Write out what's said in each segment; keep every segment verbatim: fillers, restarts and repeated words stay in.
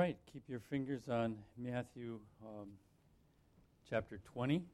right, keep your fingers on Matthew um, chapter twenty.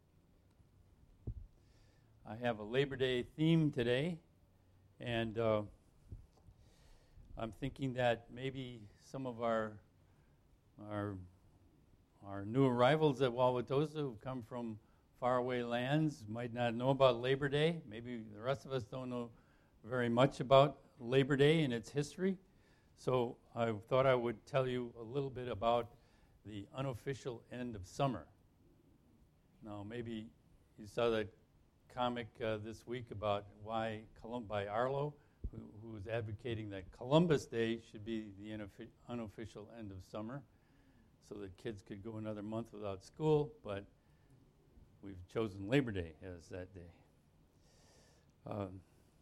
I have a Labor Day theme today, and uh, I'm thinking that maybe some of our our our new arrivals at Wauwatosa who come from faraway lands might not know about Labor Day. Maybe the rest of us don't know very much about Labor Day and its history. So I thought I would tell you a little bit about the unofficial end of summer. Now, maybe you saw that comic uh, this week about why Colum- by Arlo, who, who was advocating that Columbus Day should be the unoffi- unofficial end of summer, so that kids could go another month without school. But we've chosen Labor Day as that day. Um,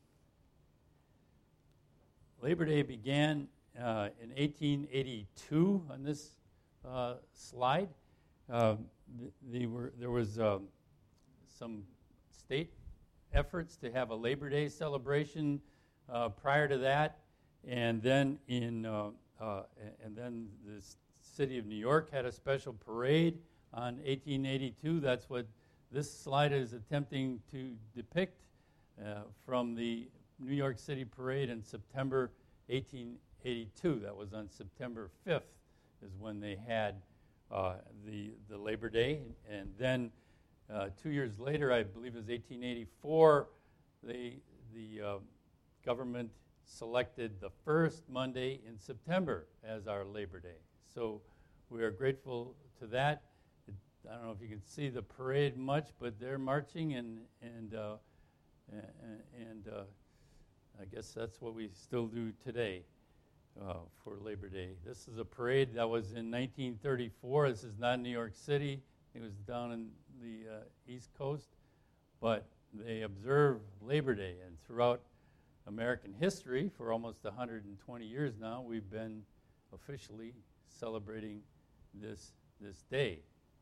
Labor Day began uh, in eighteen eighty-two on this uh, slide. Uh, th- they were, there was um, some state efforts to have a Labor Day celebration uh, prior to that, and then in uh, uh, and then the city of New York had a special parade on eighteen eighty-two. That's what this slide is attempting to depict uh, from the New York City parade in September eighteen eighty-two. That was on September fifth is when they had uh, the the Labor Day. And then uh, two years later, I believe it was eighteen eighty-four, they, the uh, government selected the first Monday in September as our Labor Day. So we are grateful to that. It, I don't know if you can see the parade much, but they're marching, and and uh, and, and uh, I guess that's what we still do today uh, for Labor Day. This is a parade that was in nineteen thirty-four. This is not New York City. It was down in the uh, East Coast. But they observe Labor Day. And throughout American history, for almost one hundred twenty years now, we've been officially celebrating this, this day.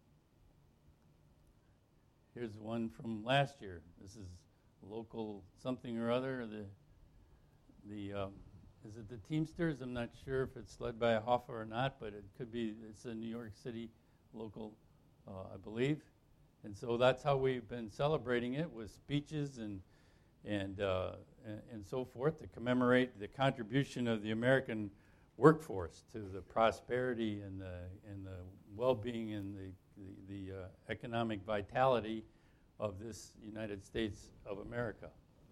Here's one from last year. This is local something or other. The The um, is it the Teamsters? I'm not sure if it's led by a Hoffa or not, but it could be. It's a New York City local, uh, I believe, and so that's how we've been celebrating it, with speeches and and, uh, and and so forth to commemorate the contribution of the American workforce to the prosperity and the and the well-being and the the, the uh, economic vitality of this United States of America.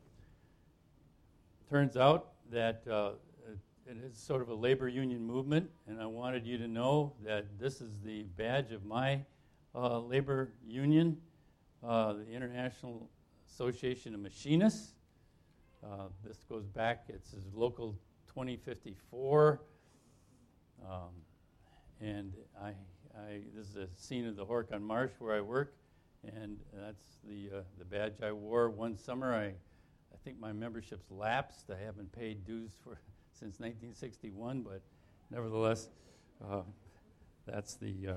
Turns out that uh, it is sort of a labor union movement, and I wanted you to know that this is the badge of my uh, labor union, uh, the International Association of Machinists. Uh, this goes back, it's local twenty fifty-four, um, and I, I, this is a scene of the Horicon Marsh where I work, and that's the uh, the badge I wore one summer. I I think my membership's lapsed. I haven't paid dues for since nineteen sixty-one, but nevertheless, uh, that's the uh,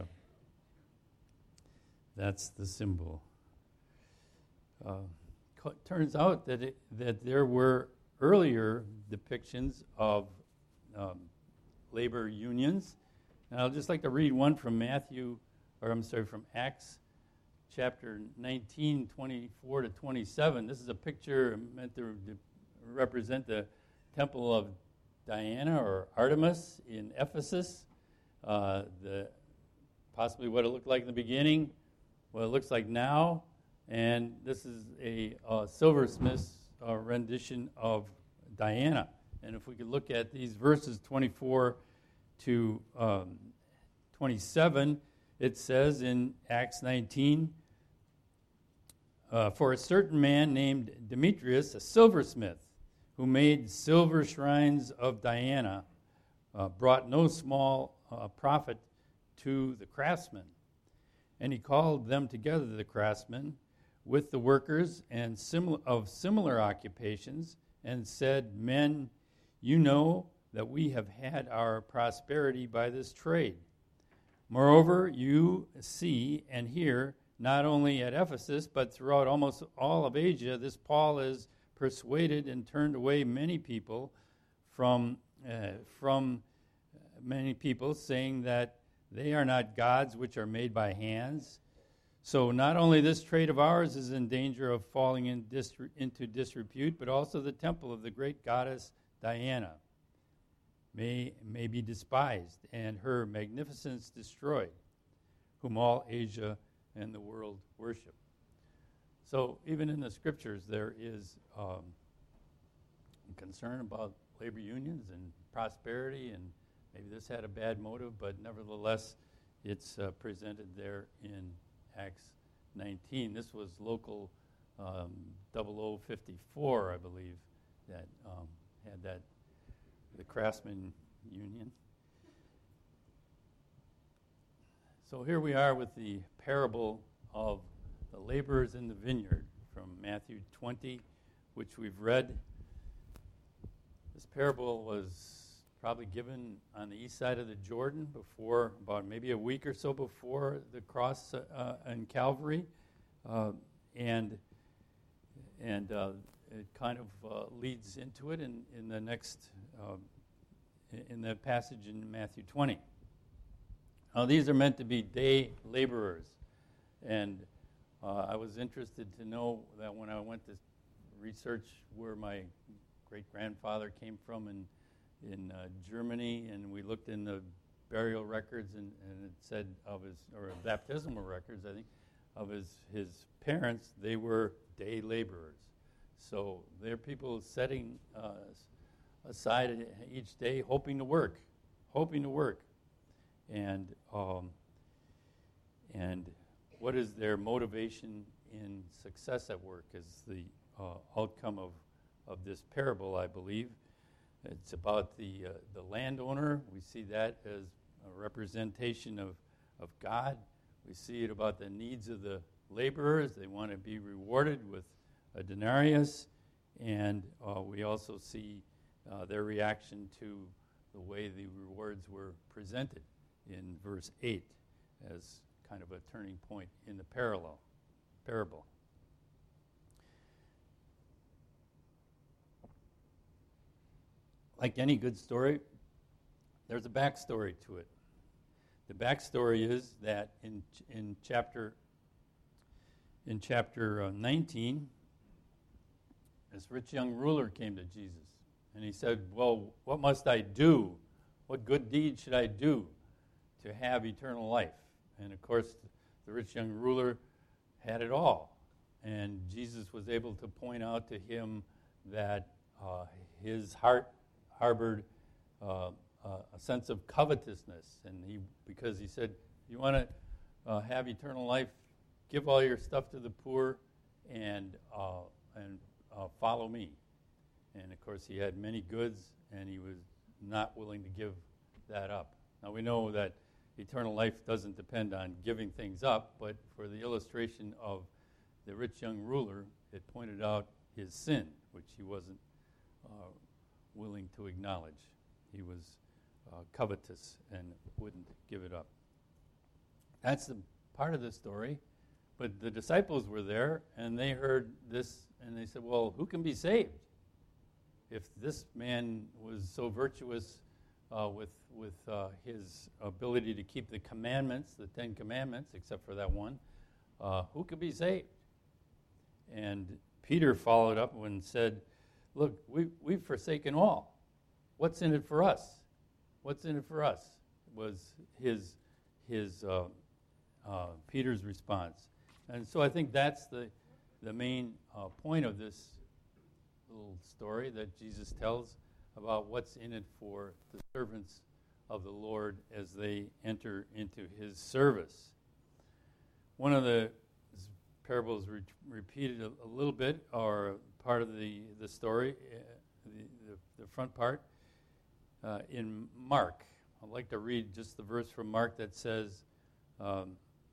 that's the symbol. Uh, co- turns out that it, that there were earlier depictions of um, labor unions, and I'll just like to read one from Matthew, or I'm sorry, from Acts. Chapter nineteen, twenty-four to twenty-seven. This is a picture meant to represent the temple of Diana or Artemis in Ephesus. Uh, the possibly what it looked like in the beginning, what it looks like now, and this is a uh, silversmith's uh, rendition of Diana. And if we could look at these verses twenty-four to um, twenty-seven, it says in Acts nineteen, Uh, for a certain man named Demetrius, a silversmith, who made silver shrines of Diana, uh, brought no small uh, profit to the craftsmen. And he called them together, the craftsmen, with the workers and simil- of similar occupations, and said, "Men, you know that we have had our prosperity by this trade. Moreover, you see and hear, not only at Ephesus, but throughout almost all of Asia, this Paul has persuaded and turned away many people from uh, from many people, saying that they are not gods which are made by hands. So not only this trade of ours is in danger of falling in dis- into disrepute, but also the temple of the great goddess Diana may, may be despised, and her magnificence destroyed, whom all Asia and the world worship. So even in the scriptures, there is um, concern about labor unions and prosperity, and maybe this had a bad motive, but nevertheless, it's uh, presented there in Acts nineteen. This was local um, double oh fifty-four, I believe, that um, had that, the craftsman union. So here we are with the parable of the laborers in the vineyard from Matthew twenty, which we've read. This parable was probably given on the east side of the Jordan before, about maybe a week or so before the cross uh, in Calvary, uh, and and uh, it kind of uh, leads into it in, in the next uh, in the passage in Matthew twenty. Now these are meant to be day laborers, and uh, I was interested to know that when I went to research where my great-grandfather came from in in uh, Germany, and we looked in the burial records, and, and it said of his, or baptismal records, I think, of his, his parents, they were day laborers. So they're people setting uh, aside each day, hoping to work, hoping to work. And um, and what is their motivation in success at work is the uh, outcome of, of this parable, I believe. It's about the uh, the landowner. We see that as a representation of, of God. We see it about the needs of the laborers. They want to be rewarded with a denarius. And uh, we also see uh, their reaction to the way the rewards were presented in verse eight as kind of a turning point in the parallel parable. Like any good story, there's a backstory to it. The backstory is that in in chapter in chapter uh, nineteen, this rich young ruler came to Jesus, and he said, "Well, what must I do? What good deed should I do to have eternal life?" And of course, the rich young ruler had it all, and Jesus was able to point out to him that uh, his heart harbored uh, uh, a sense of covetousness, and he because he said, "You want to uh, have eternal life? Give all your stuff to the poor, and uh, and uh, follow me." And of course, he had many goods, and he was not willing to give that up. Now we know that eternal life doesn't depend on giving things up, but for the illustration of the rich young ruler, it pointed out his sin, which he wasn't uh, willing to acknowledge. He was uh, covetous and wouldn't give it up. That's the part of the story. But the disciples were there, and they heard this, and they said, "Well, who can be saved? If this man was so virtuous uh, with with uh, his ability to keep the commandments, the Ten Commandments, except for that one, uh, who could be saved?" And Peter followed up and said, "Look, we, we've forsaken all. What's in it for us? What's in it for us?" was his his uh, uh, Peter's response. And so I think that's the the main uh, point of this little story that Jesus tells about what's in it for the servants of the Lord as they enter into his service. One of the parables re- repeated a, a little bit, or part of the, the story, uh, the, the, the front part, uh, in Mark. I'd like to read just the verse from Mark that says, um,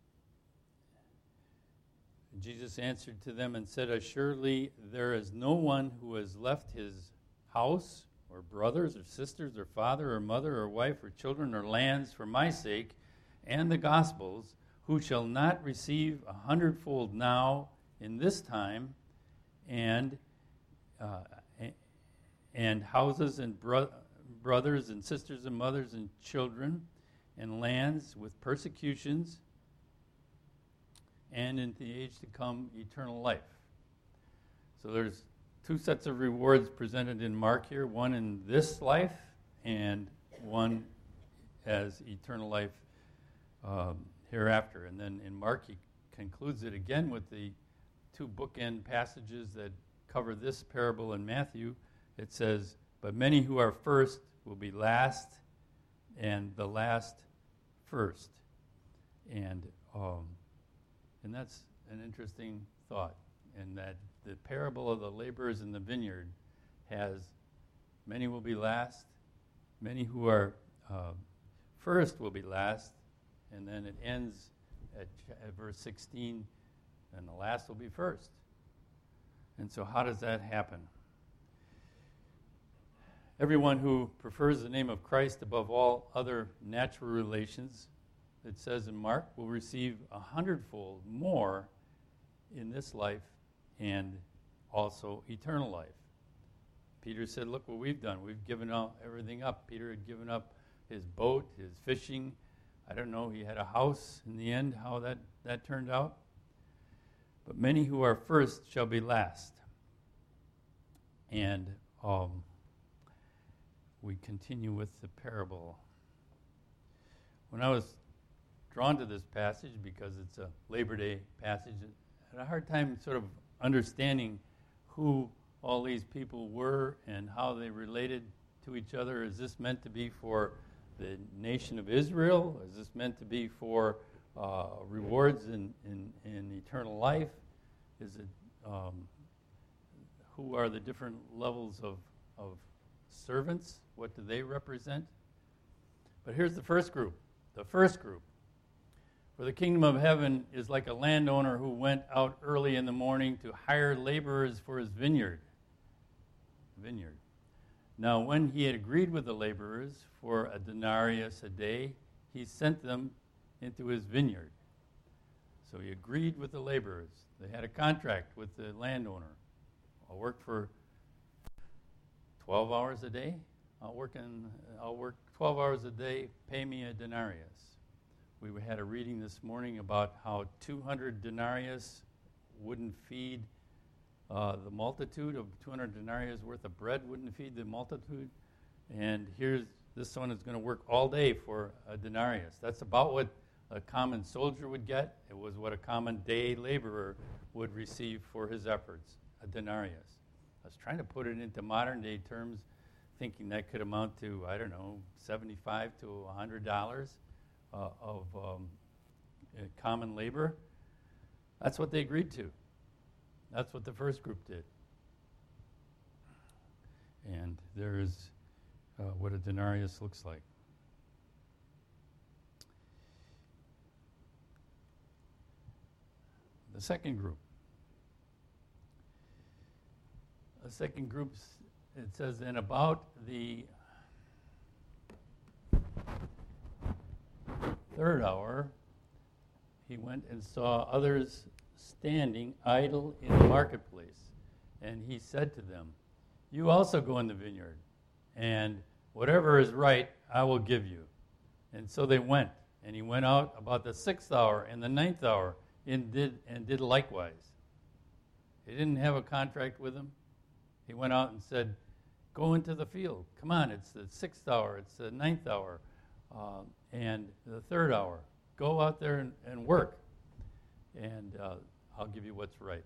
Jesus answered to them and said, "Assuredly there is no one who has left his house or brothers or sisters or father or mother or wife or children or lands for my sake and the gospel's, who shall not receive a hundredfold now in this time, and uh, and houses and bro- brothers and sisters and mothers and children and lands with persecutions, and in the age to come, eternal life. So there's two sets of rewards presented in Mark here, one in this life and one as eternal life um, hereafter. And then in Mark, he concludes it again with the two bookend passages that cover this parable in Matthew. It says, but many who are first will be last, and the last first. And um, and that's an interesting thought, in that the parable of the laborers in the vineyard has many will be last, many who are uh, first will be last, and then it ends at, at verse sixteen, and the last will be first. And so how does that happen? Everyone who prefers the name of Christ above all other natural relations, it says in Mark, will receive a hundredfold more in this life and also eternal life. Peter said, look what we've done. We've given all, everything up. Peter had given up his boat, his fishing. I don't know, he had a house in the end, how that, that turned out. But many who are first shall be last. And um, we continue with the parable. When I was drawn to this passage, because it's a Labor Day passage, I had a hard time sort of understanding who all these people were and how they related to each other. Is this meant to be for the nation of Israel? Is this meant to be for uh, rewards in, in, in eternal life? Is it um, who are the different levels of, of servants? What do they represent? But here's the first group. The first group. For the kingdom of heaven is like a landowner who went out early in the morning to hire laborers for his vineyard. Vineyard. Now, when he had agreed with the laborers for a denarius a day, he sent them into his vineyard. So he agreed with the laborers. They had a contract with the landowner. I'll work for twelve hours a day. I'll work in, I'll work twelve hours a day. Pay me a denarius. We had a reading this morning about how two hundred denarius wouldn't feed uh, the multitude. Of two hundred denarius worth of bread wouldn't feed the multitude. And here's this one is going to work all day for a denarius. That's about what a common soldier would get. It was what a common day laborer would receive for his efforts, a denarius. I was trying to put it into modern day terms, thinking that could amount to, I don't know, seventy-five to one hundred dollars uh, of um, common labor. That's what they agreed to. That's what the first group did. And there is uh, what a denarius looks like. The second group. The second group, it says, and about the third hour, he went and saw others standing idle in the marketplace. And he said to them, you also go in the vineyard, and whatever is right, I will give you. And so they went. And he went out about the sixth hour and the ninth hour, and did and did likewise. He didn't have a contract with him. He went out and said, go into the field. Come on, it's the sixth hour, it's the ninth hour, uh, and the third hour. Go out there and, and work, and uh, I'll give you what's right.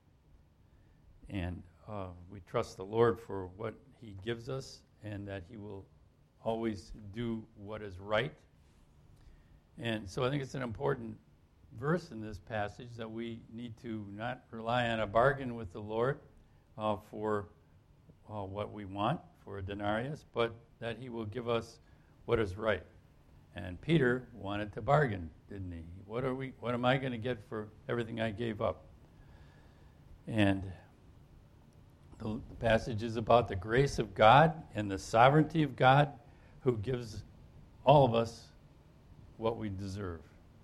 And uh, we trust the Lord for what he gives us, and that he will always do what is right. And so I think it's an important verse in this passage that we need to not rely on a bargain with the Lord uh, for uh, what we want, for a denarius, but that he will give us what is right. And Peter wanted to bargain, didn't he? What are we? What am I going to get for everything I gave up? And the, the passage is about the grace of God and the sovereignty of God, who gives all of us what we deserve.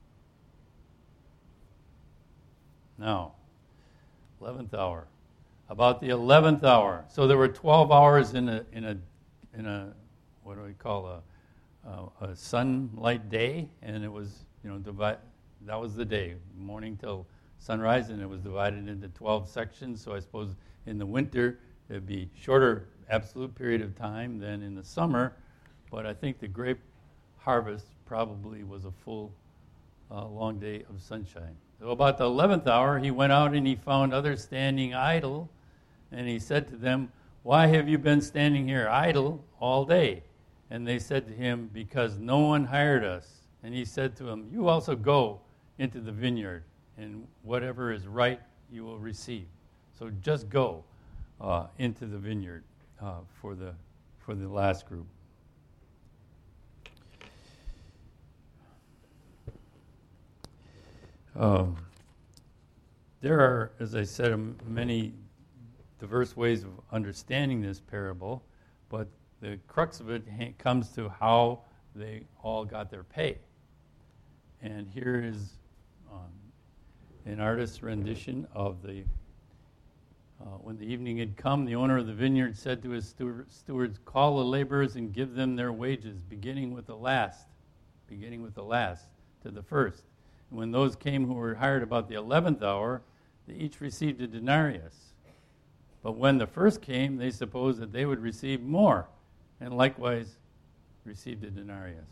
Now, eleventh hour. About the eleventh hour. So there were twelve hours in a in a in a what do we call a, a, a sunlight day, and it was, you know, divide, that was the day, morning till sunrise, and it was divided into twelve sections. So I suppose in the winter it'd be shorter absolute period of time than in the summer, but I think the grape harvest probably was a full, uh, long day of sunshine. So about the eleventh hour, he went out and he found others standing idle, and he said to them, "Why have you been standing here idle all day?" And they said to him, "Because no one hired us." And he said to them, "You also go into the vineyard, and whatever is right you will receive." So just go uh, into the vineyard uh, for the for the last group. Um, there are, as I said, many diverse ways of understanding this parable, but the crux of it ha- comes to how they all got their pay. And here is um, an artist's rendition of the, uh, when the evening had come, the owner of the vineyard said to his steward, stewards, "Call the laborers and give them their wages, beginning with the last, beginning with the last to the first. And when those came who were hired about the eleventh hour, they each received a denarius. But when the first came, they supposed that they would receive more, and likewise received a denarius."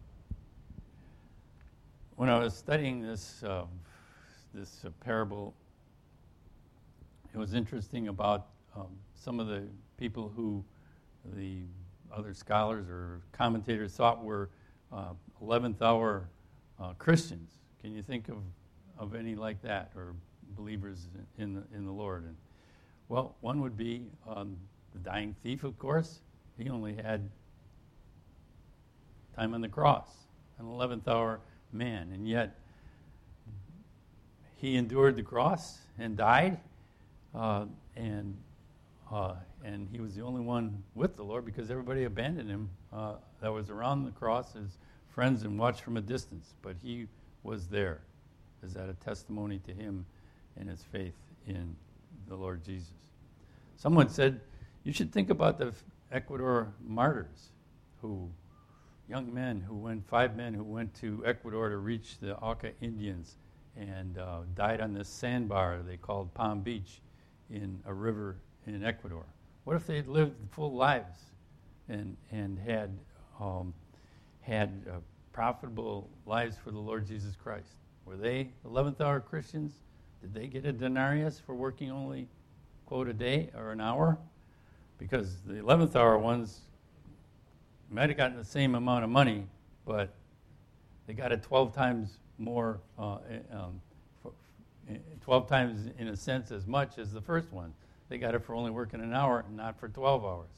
When I was studying this uh, this uh, parable, it was interesting about um, some of the people who the other scholars or commentators thought were uh, eleventh hour uh, Christians. Can you think of, of any like that, or believers in the, in the Lord? And, well, one would be um, the dying thief, of course. He only had time on the cross, an eleventh hour man, and yet he endured the cross and died, uh, and uh, and he was the only one with the Lord because everybody abandoned him uh, that was around the cross as friends and watched from a distance. But he was there. Is that a testimony to him and his faith in the Lord Jesus? Someone said, you should think about the Ecuador martyrs, who, young men who went, five men who went to Ecuador to reach the Auca Indians and uh, died on this sandbar they called Palm Beach in a river in Ecuador. What if they'd lived full lives and and had um, had uh, profitable lives for the Lord Jesus Christ? Were they eleventh hour Christians? Did they get a denarius for working only, quote, a day or an hour? Because the eleventh hour ones might have gotten the same amount of money, but they got it twelve times more, uh, um, for, twelve times in a sense as much as the first one. They got it for only working an hour and not for twelve hours.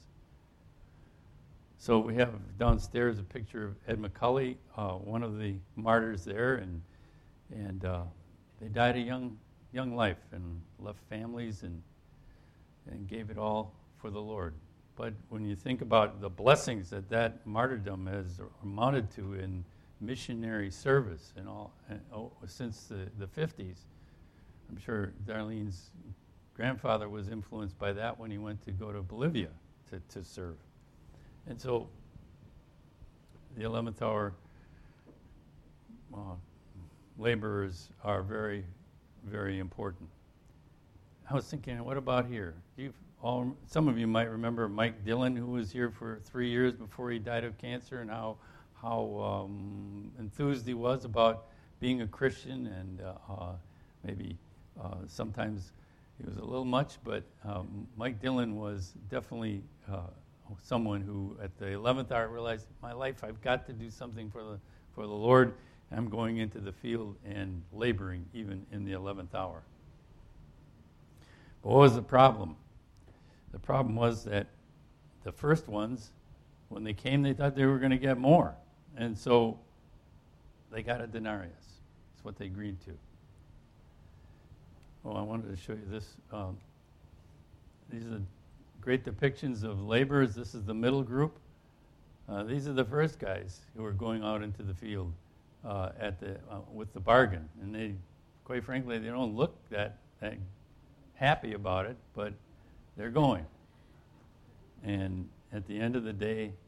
So we have downstairs a picture of Ed McCully, uh, one of the martyrs there, and and uh, they died a young young life and left families and and gave it all for the Lord. But when you think about the blessings that that martyrdom has amounted to in missionary service and all and, oh, since the, the fifties, I'm sure Darlene's grandfather was influenced by that when he went to go to Bolivia to, to serve. And so the eleventh hour uh, laborers are very, very important. I was thinking, what about here? You've all, some of you might remember Mike Dillon, who was here for three years before he died of cancer, and how how um, enthused he was about being a Christian, and uh, uh, maybe uh, sometimes it was a little much, but um, Mike Dillon was definitely uh, someone who, at the eleventh hour, realized, my life, I've got to do something for the for the Lord. I'm going into the field and laboring even in the eleventh hour. But what was the problem? The problem was that the first ones, when they came, they thought they were going to get more. And so they got a denarius. That's what they agreed to. Oh, I wanted to show you this. Um, these are great depictions of laborers. This is the middle group. Uh, these are the first guys who were going out into the field uh, at the uh, with the bargain. And they, quite frankly, they don't look that, that happy about it, but they're going. And at the end of the day,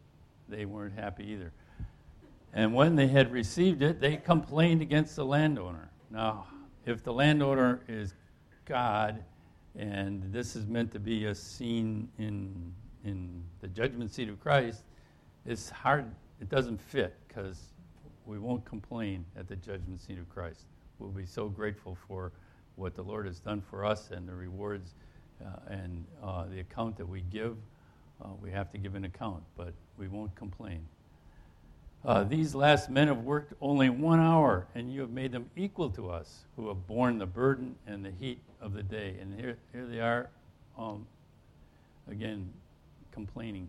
they weren't happy either. And when they had received it, they complained against the landowner. Now, if the landowner is God, and this is meant to be a scene in in the judgment seat of Christ, it's hard, it doesn't fit, because we won't complain at the judgment seat of Christ. We'll be so grateful for what the Lord has done for us and the rewards uh, and uh, the account that we give. Uh, we have to give an account, but we won't complain. Uh, these last men have worked only one hour, and you have made them equal to us, who have borne the burden and the heat of the day. And here, here they are, um, again, complaining.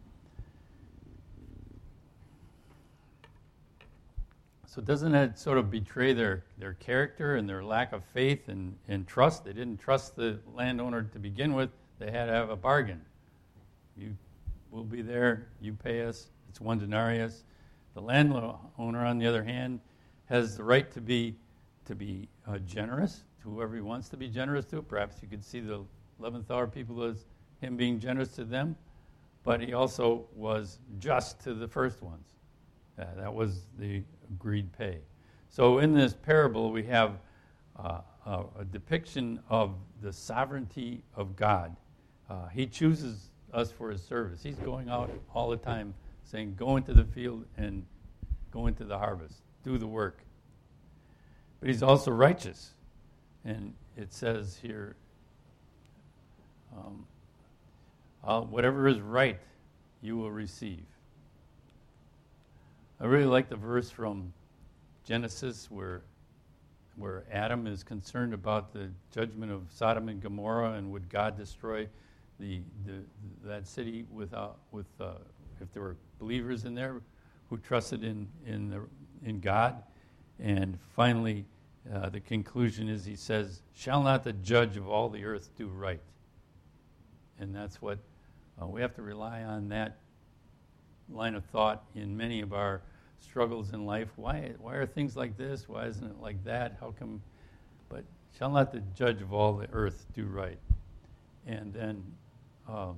So doesn't that sort of betray their, their character and their lack of faith and, and trust? They didn't trust the landowner to begin with. They had to have a bargain. You will be there, you pay us, it's one denarius. The landowner, on the other hand, has the right to be to be uh, generous to whoever he wants to be generous to. Perhaps you could see the eleventh hour people as him being generous to them, but he also was just to the first ones. Uh, that was the agreed pay. So in this parable, we have uh, a, a depiction of the sovereignty of God. Uh, he chooses us for his service. He's going out all the time saying, go into the field and go into the harvest. Do the work. But he's also righteous. And it says here, um, I'll, whatever is right, you will receive. I really like the verse from Genesis where where Adam is concerned about the judgment of Sodom and Gomorrah, and would God destroy the, the that city without with uh, if there were believers in there who trusted in in the, in God. And finally, uh, the conclusion is, he says, "Shall not the judge of all the earth do right?" And that's what uh, we have to rely on, that line of thought in many of our struggles in life. Why why are things like this? Why isn't it like that? How come? But shall not the judge of all the earth do right? And then, um,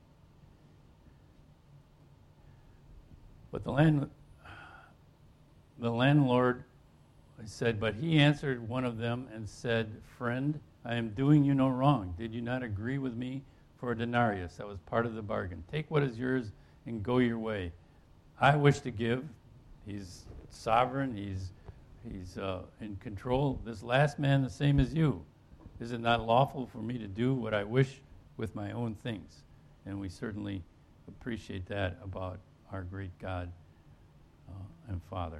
but the land, the landlord said, but he answered one of them and said, "Friend, I am doing you no wrong. Did you not agree with me for a denarius?" That was part of the bargain. "Take what is yours and go your way. I wish to give." He's sovereign. He's he's uh, in control. "This last man the same as you. Is it not lawful for me to do what I wish with my own things?" And we certainly appreciate that about our great God uh, and Father.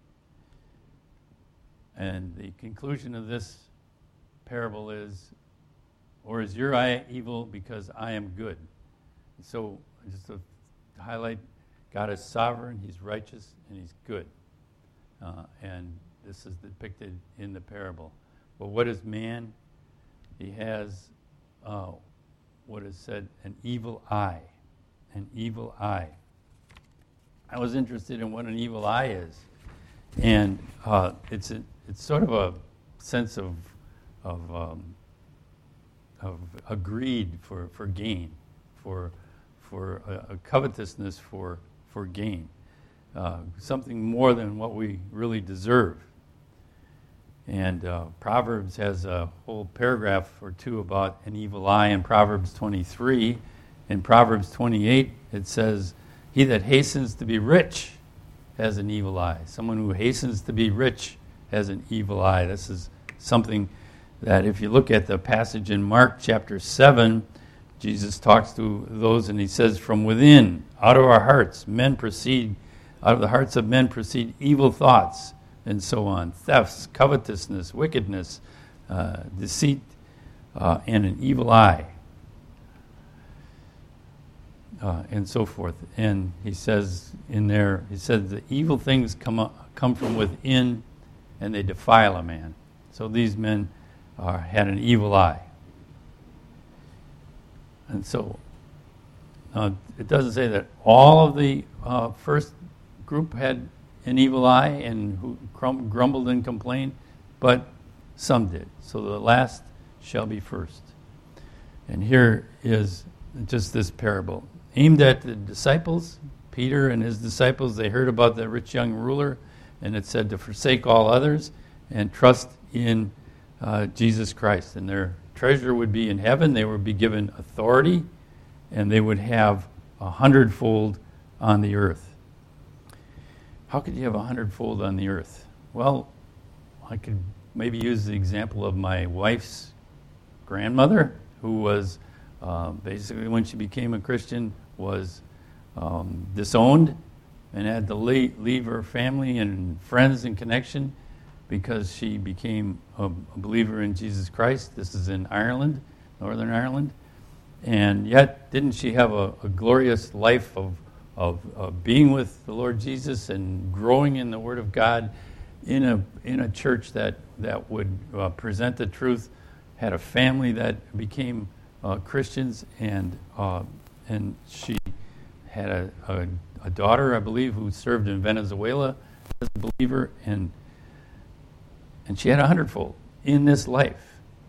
And the conclusion of this parable is, "Or is your eye evil because I am good?" So just to highlight, God is sovereign, he's righteous, and he's good. Uh, and this is depicted in the parable. But what is man? He has uh, what is said, an evil eye. An evil eye. I was interested in what an evil eye is. And uh, it's a, it's sort of a sense of of um, of a greed for, for gain, for for a, a covetousness for for gain, uh, something more than what we really deserve. And uh, Proverbs has a whole paragraph or two about an evil eye in Proverbs twenty-three. In Proverbs twenty-eight, it says, "He that hastens to be rich has an evil eye." Someone who hastens to be rich has an evil eye. This is something that, if you look at the passage in Mark chapter seven, Jesus talks to those and he says, "From within, out of our hearts, men proceed, out of the hearts of men proceed evil thoughts," and so on. Thefts, covetousness, wickedness, uh, deceit, uh, and an evil eye, uh, and so forth. And he says in there, he says the evil things come up, come from within, and they defile a man. So these men are, had an evil eye. And so uh, it doesn't say that all of the uh, first group had an evil eye and who crum- grumbled and complained, but some did. So the last shall be first. And here is just this parable aimed at the disciples, Peter and his disciples, they heard about the rich young ruler, and it said to forsake all others and trust in uh, Jesus Christ. And their treasure would be in heaven. They would be given authority, and they would have a hundredfold on the earth. How could you have a hundredfold on the earth? Well, I could maybe use the example of my wife's grandmother, who was uh, basically, when she became a Christian, was um, disowned and had to leave, leave her family and friends and connection because she became a, a believer in Jesus Christ. This is in Ireland, Northern Ireland. And yet, didn't she have a, a glorious life of, of, of being with the Lord Jesus and growing in the Word of God in a in a church that, that would uh, present the truth, had a family that became uh, Christians, and uh, and she had a, a, a daughter, I believe, who served in Venezuela as a believer, and and she had a hundredfold in this life.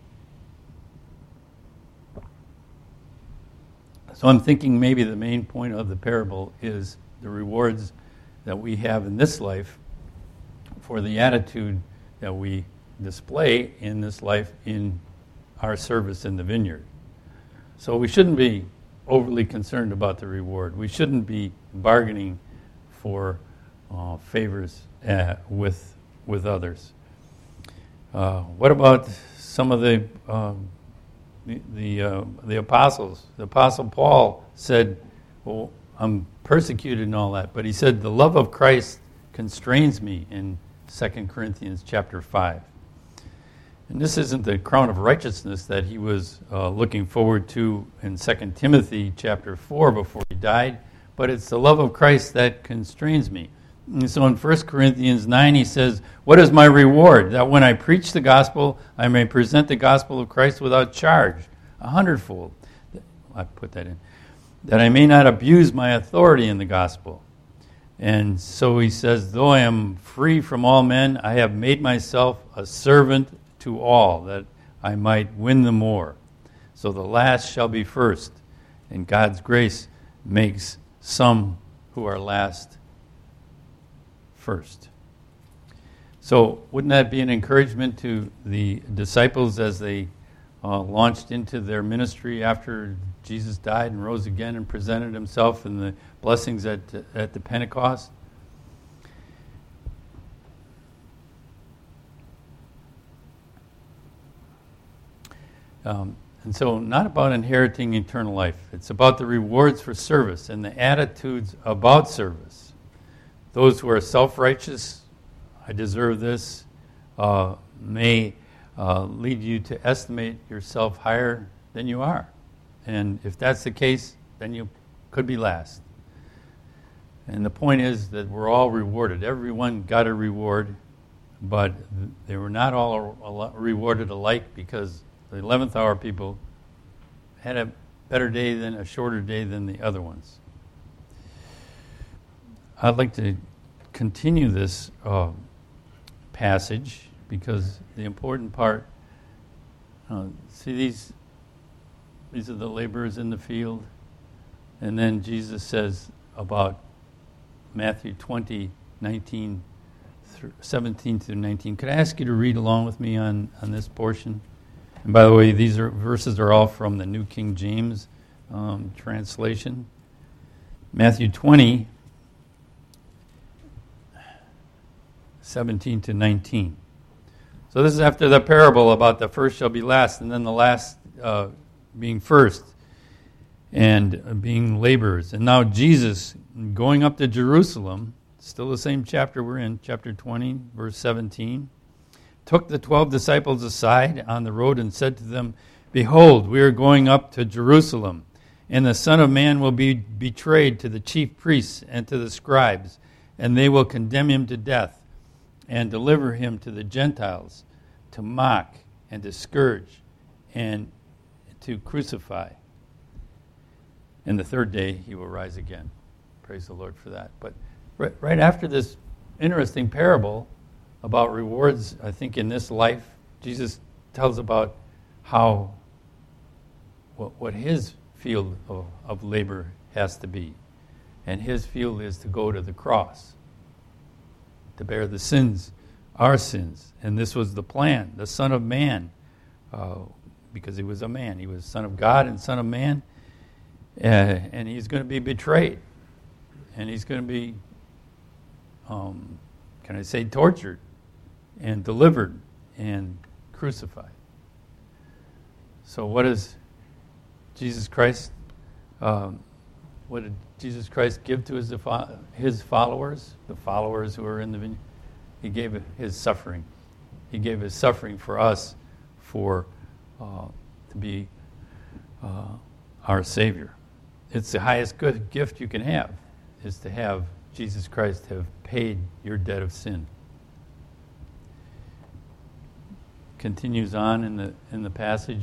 So I'm thinking maybe the main point of the parable is the rewards that we have in this life for the attitude that we display in this life in our service in the vineyard. So we shouldn't be overly concerned about the reward. We shouldn't be bargaining for uh, favors uh, with with others. Uh, what about some of the uh, the the, uh, the apostles? The Apostle Paul said, "Well, I'm persecuted and all that," but he said, "The love of Christ constrains me," in Second Corinthians chapter five. And this isn't the crown of righteousness that he was uh, looking forward to in Second Timothy chapter four before he died, but it's the love of Christ that constrains me. And so in First Corinthians nine he says, "What is my reward? That when I preach the gospel, I may present the gospel of Christ without charge, a hundredfold." I put that in. "That I may not abuse my authority in the gospel." And so he says, "Though I am free from all men, I have made myself a servant to all, that I might win the more. So the last shall be first, and God's grace makes some who are last first." So wouldn't that be an encouragement to the disciples as they uh, launched into their ministry after Jesus died and rose again and presented himself and the blessings at at the Pentecost? Um, and so not about inheriting eternal life. It's about the rewards for service and the attitudes about service. Those who are self-righteous, "I deserve this," uh, may uh, lead you to estimate yourself higher than you are. And if that's the case, then you could be last. And the point is that we're all rewarded. Everyone got a reward, but they were not all rewarded alike, because the eleventh hour people had a better day than a shorter day than the other ones. I'd like to continue this uh, passage, because the important part, uh, see these, these are the laborers in the field, and then Jesus says about Matthew twenty, nineteen, seventeen through nineteen. Could I ask you to read along with me on, on this portion? And by the way, these are, verses are all from the New King James um, translation. Matthew twenty, seventeen to nineteen. So this is after the parable about the first shall be last, and then the last uh, being first, and uh, being laborers. And now Jesus, going up to Jerusalem, still the same chapter we're in, chapter twenty, verse seventeen, took the twelve disciples aside on the road and said to them, "Behold, we are going up to Jerusalem, and the Son of Man will be betrayed to the chief priests and to the scribes, and they will condemn him to death and deliver him to the Gentiles to mock and to scourge and to crucify. And the third day he will rise again." Praise the Lord for that. But right, right after this interesting parable about rewards, I think in this life, Jesus tells about how, what, what his field of, of labor has to be. And his field is to go to the cross, to bear the sins, our sins. And this was the plan, the Son of Man, uh, because he was a man. He was Son of God and Son of Man. Uh, and he's going to be betrayed. And he's going to be, um, can I say, tortured and delivered and crucified. So what does Jesus Christ, um, what did Jesus Christ give to his, his followers, the followers who are in the vineyard? He gave his suffering. He gave his suffering for us, for uh, to be uh, our Savior. It's the highest good gift you can have, is to have Jesus Christ have paid your debt of sin. Continues on in the in the passage.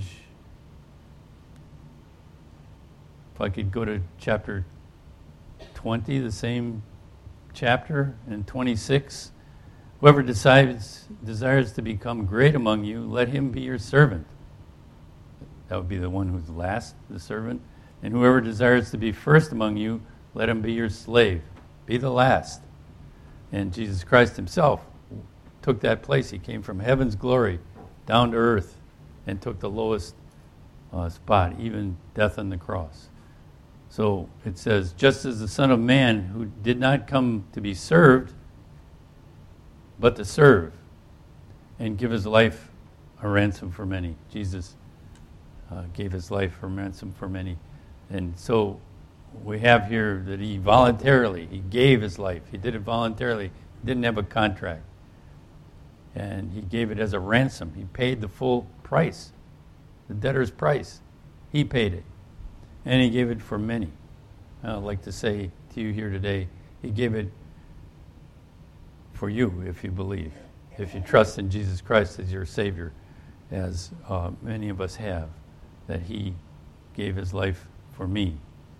If I could go to chapter twenty, the same chapter, and twenty-six. Whoever decides, desires to become great among you, let him be your servant. That would be the one who's last, the servant. And whoever desires to be first among you, let him be your slave. Be the last. And Jesus Christ himself took that place. He came from heaven's glory down to earth and took the lowest uh, spot, even death on the cross. So it says, just as the Son of Man, who did not come to be served, but to serve and give his life a ransom for many. Jesus uh, gave his life a ransom for many. And so we have here that he voluntarily, he gave his life. He did it voluntarily. He didn't have a contract. And he gave it as a ransom. He paid the full price, the debtor's price. He paid it. And he gave it for many. I'd like to say to you here today, he gave it for you if you believe, if you trust in Jesus Christ as your Savior, as uh, many of us have, that he gave his life for me.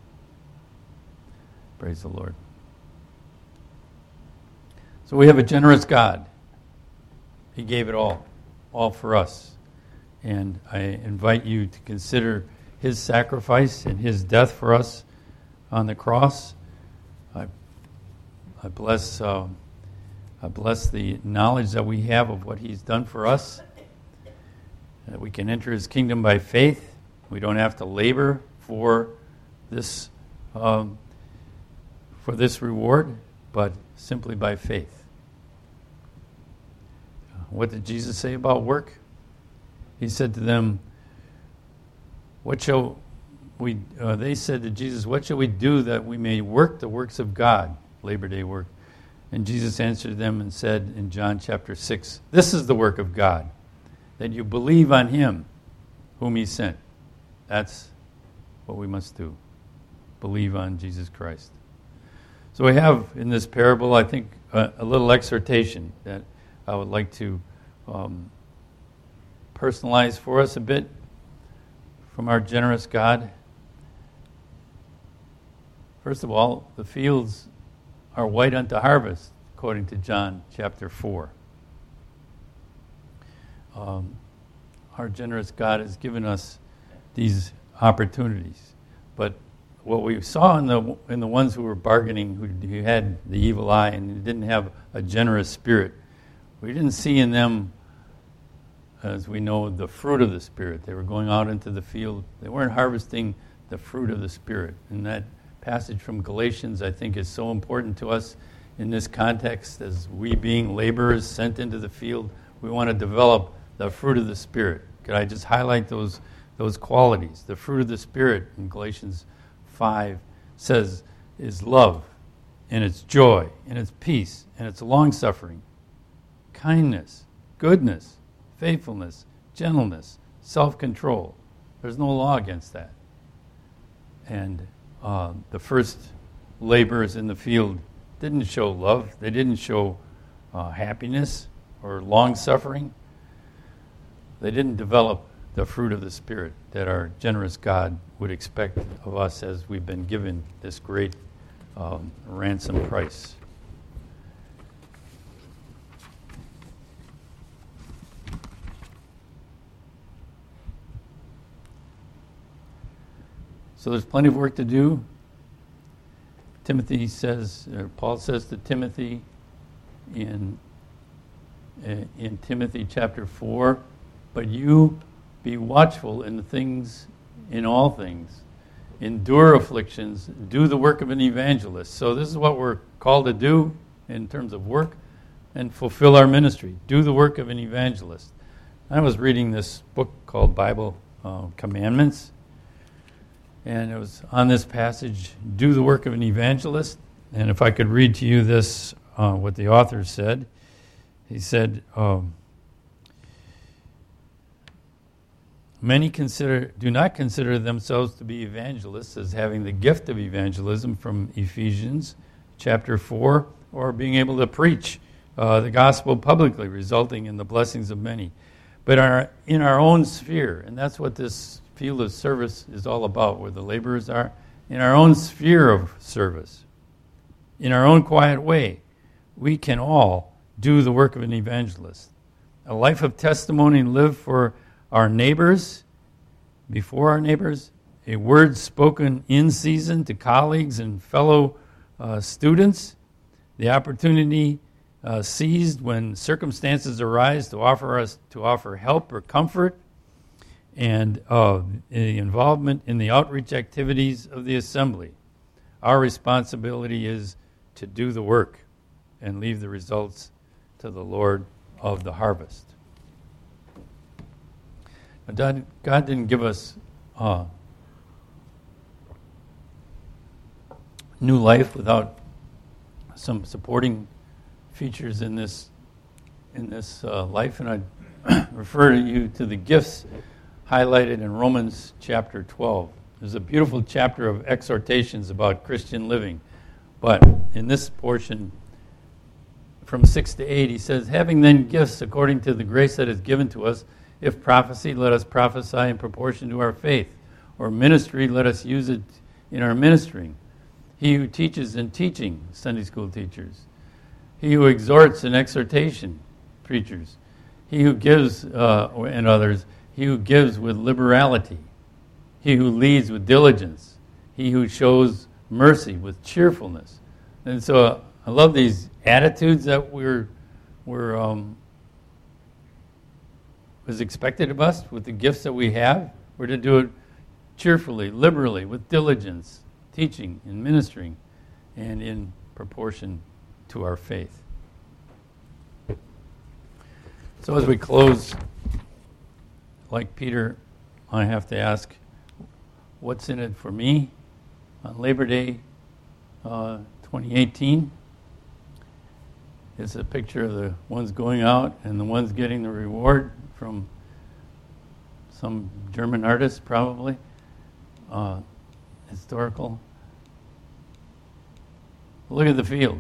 Praise the Lord. So we have a generous God. He gave it all, all for us. And I invite you to consider his sacrifice and his death for us on the cross. I, I bless... Uh, I bless the knowledge that we have of what he's done for us, that we can enter his kingdom by faith. We don't have to labor for this um, for this reward, but simply by faith. What did Jesus say about work? He said to them, "What shall we?" Uh, they said to Jesus, "What shall we do that we may work the works of God?" Labor Day work. And Jesus answered them and said in John chapter six, "This is the work of God, that you believe on him whom he sent." That's what we must do. Believe on Jesus Christ. So we have in this parable, I think, a, a little exhortation that I would like to um, personalize for us a bit from our generous God. First of all, the fields are white unto harvest, according to John chapter four. Um, our generous God has given us these opportunities. But what we saw in the in the ones who were bargaining, who, who had the evil eye and who didn't have a generous spirit, we didn't see in them, as we know, the fruit of the Spirit. They were going out into the field. They weren't harvesting the fruit of the Spirit. And that passage from Galatians, I think, is so important to us in this context. As we being laborers sent into the field, we want to develop the fruit of the Spirit. Could I just highlight those those qualities? The fruit of the Spirit in Galatians five says is love, and it's joy, and it's peace, and it's long-suffering, kindness, goodness, faithfulness, gentleness, self-control. There's no law against that. And Uh, the first laborers in the field didn't show love. They didn't show uh, happiness or long-suffering. They didn't develop the fruit of the Spirit that our generous God would expect of us as we've been given this great um, ransom price. So there's plenty of work to do Timothy says, or Paul says to Timothy in uh, in Timothy chapter four, but you be watchful in the things, in all things, endure afflictions, do the work of an evangelist. So this is what we're called to do in terms of work and fulfill our ministry. Do the work of an evangelist. I was reading this book called Bible uh, Commandments, and it was on this passage, do the work of an evangelist. And if I could read to you this, uh, what the author said. He said, um, many consider do not consider themselves to be evangelists as having the gift of evangelism from Ephesians chapter four, or being able to preach uh, the gospel publicly, resulting in the blessings of many. But our, in our own sphere, and that's what this field of service is all about, where the laborers are, in our own sphere of service, in our own quiet way, we can all do the work of an evangelist. A life of testimony lived for our neighbors, before our neighbors, a word spoken in season to colleagues and fellow uh, students, the opportunity uh, seized when circumstances arise to offer us to offer help or comfort, and uh, the involvement in the outreach activities of the assembly. Our responsibility is to do the work and leave the results to the Lord of the harvest. God, God didn't give us uh, new life without some supporting features in this in this uh, life, and I refer you to the gifts highlighted in Romans chapter twelve. There's a beautiful chapter of exhortations about Christian living, but in this portion, from six to eight, he says, having then gifts according to the grace that is given to us, if prophecy, let us prophesy in proportion to our faith, or ministry, let us use it in our ministering. He who teaches in teaching, Sunday school teachers. He who exhorts in exhortation, preachers. He who gives, uh, and others, he who gives with liberality. He who leads with diligence. He who shows mercy with cheerfulness. And so uh, I love these attitudes that we're, we're um, was expected of us with the gifts that we have. We're to do it cheerfully, liberally, with diligence, teaching and ministering, and in proportion to our faith. So as we close, like Peter, I have to ask, what's in it for me on Labor Day uh, twenty eighteen? It's a picture of the ones going out and the ones getting the reward from some German artist, probably, uh, historical. Look at the field.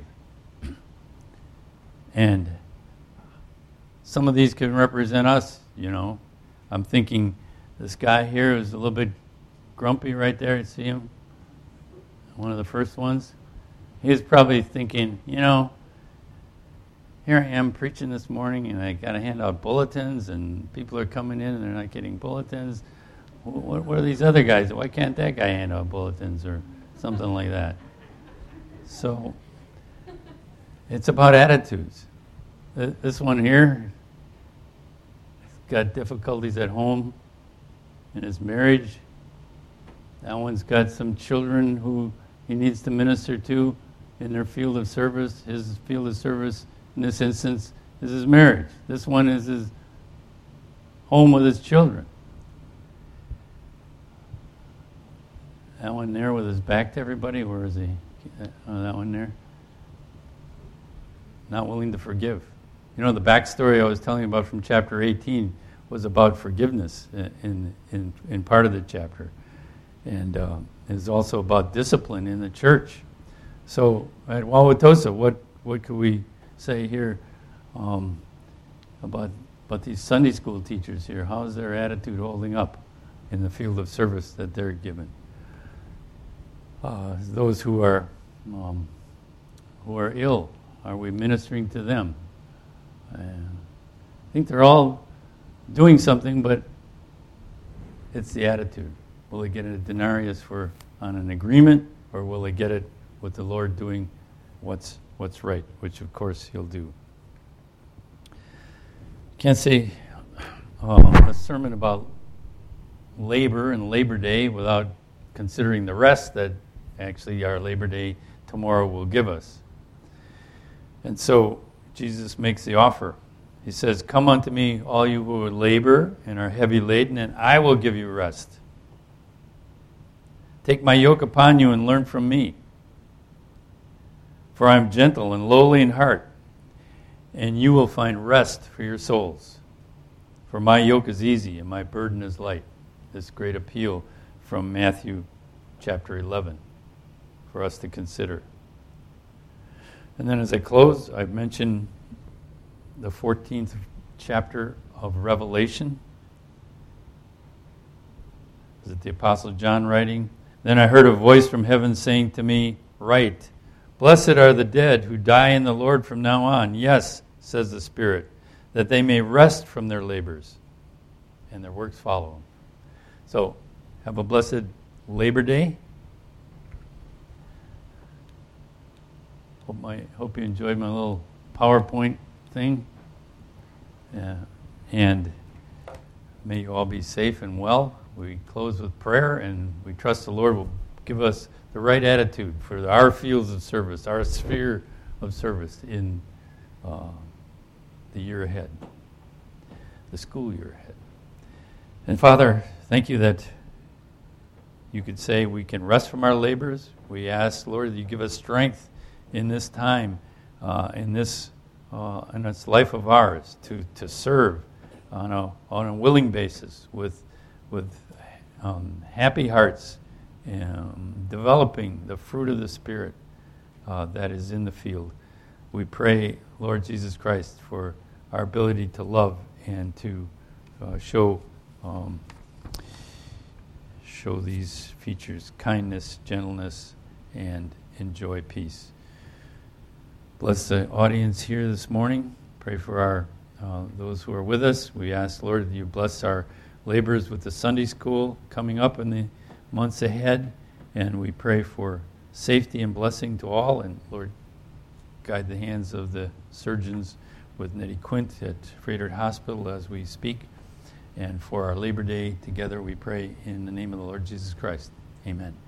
And some of these can represent us, you know. I'm thinking this guy here is a little bit grumpy right there. You see him? One of the first ones. He's probably thinking, you know, here I am preaching this morning, and I got to hand out bulletins, and people are coming in, and they're not getting bulletins. What, what are these other guys? Why can't that guy hand out bulletins or something like that? So it's about attitudes. This one here has got difficulties at home in his marriage. That one's got some children who he needs to minister to in their field of service. His field of service in this instance is his marriage. This one is his home with his children. That one there with his back to everybody, where is he? Oh, that one there. Not willing to forgive. You know, the backstory I was telling you about from chapter eighteen was about forgiveness in in, in part of the chapter. And uh, it's also about discipline in the church. So at Wauwatosa, what, what could we say here um, about, about these Sunday school teachers here? How is their attitude holding up in the field of service that they're given? Uh, those who are um, who are ill, are we ministering to them? Uh, I think they're all doing something, but it's the attitude. Will they get a denarius for on an agreement, or will they get it with the Lord doing what's what's right, which of course He'll do. Can't say uh, a sermon about labor and Labor Day without considering the rest that actually our Labor Day tomorrow will give us. And so Jesus makes the offer. He says, "Come unto me, all you who labor and are heavy laden, and I will give you rest. Take my yoke upon you and learn from me. For I am gentle and lowly in heart, and you will find rest for your souls. For my yoke is easy and my burden is light." This great appeal from Matthew chapter eleven for us to consider. And then as I close, I've mentioned the fourteenth chapter of Revelation. Is it the Apostle John writing? "Then I heard a voice from heaven saying to me, 'Write, blessed are the dead who die in the Lord from now on. Yes, says the Spirit, that they may rest from their labors, and their works follow them.'" So, have a blessed Labor Day. Hope, my, hope you enjoyed my little PowerPoint thing. Yeah. And may you all be safe and well. We close with prayer, and we trust the Lord will give us the right attitude for our fields of service, our sphere of service in uh, the year ahead, the school year ahead. And Father, thank you that you could say we can rest from our labors. We ask, Lord, that you give us strength in this time, uh, in this uh, in this life of ours, to, to serve on a on a willing basis with with um, happy hearts, um, developing the fruit of the Spirit uh, that is in the field. We pray, Lord Jesus Christ, for our ability to love and to uh, show um, show these features: kindness, gentleness, and enjoy peace. Bless the audience here this morning. Pray for our uh, those who are with us. We ask, Lord, that you bless our labors with the Sunday school coming up in the months ahead. And we pray for safety and blessing to all. And, Lord, guide the hands of the surgeons with Nettie Quint at Frederick Hospital as we speak. And for our Labor Day together, we pray in the name of the Lord Jesus Christ. Amen.